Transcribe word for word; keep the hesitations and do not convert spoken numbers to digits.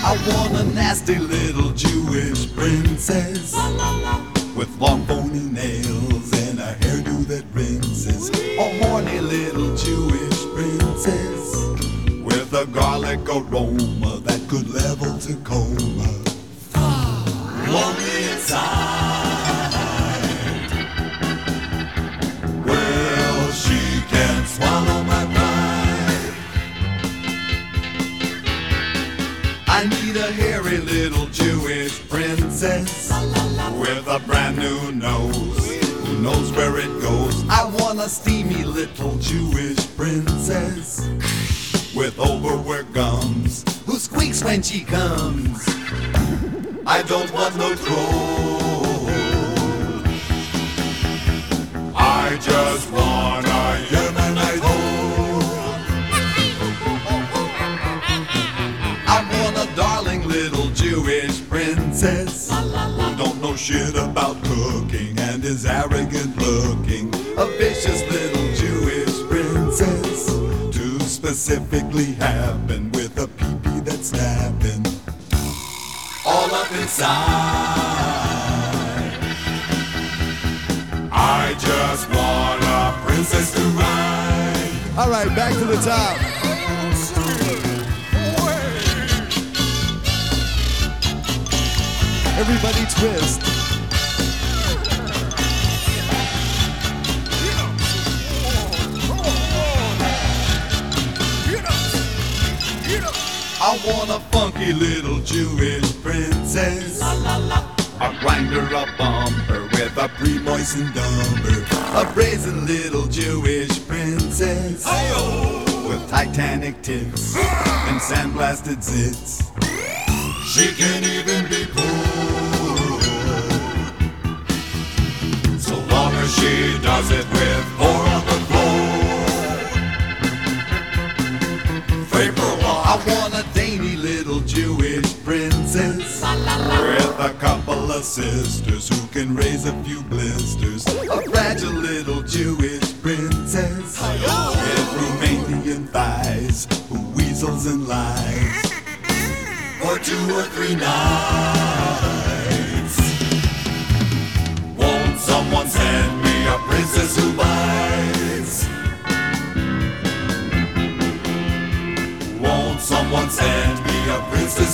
I want a nasty little Jewish princess with long bony nails and a hairdo that rinses. A horny little Jewish princess with a garlic aroma that could level Tacoma. Lonely inside. Well, she can swallow my pride. I need a hairy little Jewish princess with a brand new nose who knows where it goes. I want a steamy little Jewish princess with overworked gums who squeaks when she comes. I don't want no troll. I just want a Yemenite hoe. I want a darling little Jewish princess who don't know shit about cooking and is arrogant looking. A vicious little Jewish princess to specifically happen with a pee-pee that's snapping all up inside. I just want a princess to ride. All right, back to the top. Everybody twist. I want a funky little Jewish princess, a grinder, a bumper with a pre-moistened dumper. A brazen little Jewish princess with Titanic tits and sandblasted zits. She can even be cool, so long as she does it with four on the floor. Vapor walk. I want a dainty little Jewish princess with a couple of sisters who can raise a few blisters. A fragile little Jewish princess with Romanian thighs who weasels and lies for two or three nights. Won't someone send me a princess who bites? Won't someone send me a princess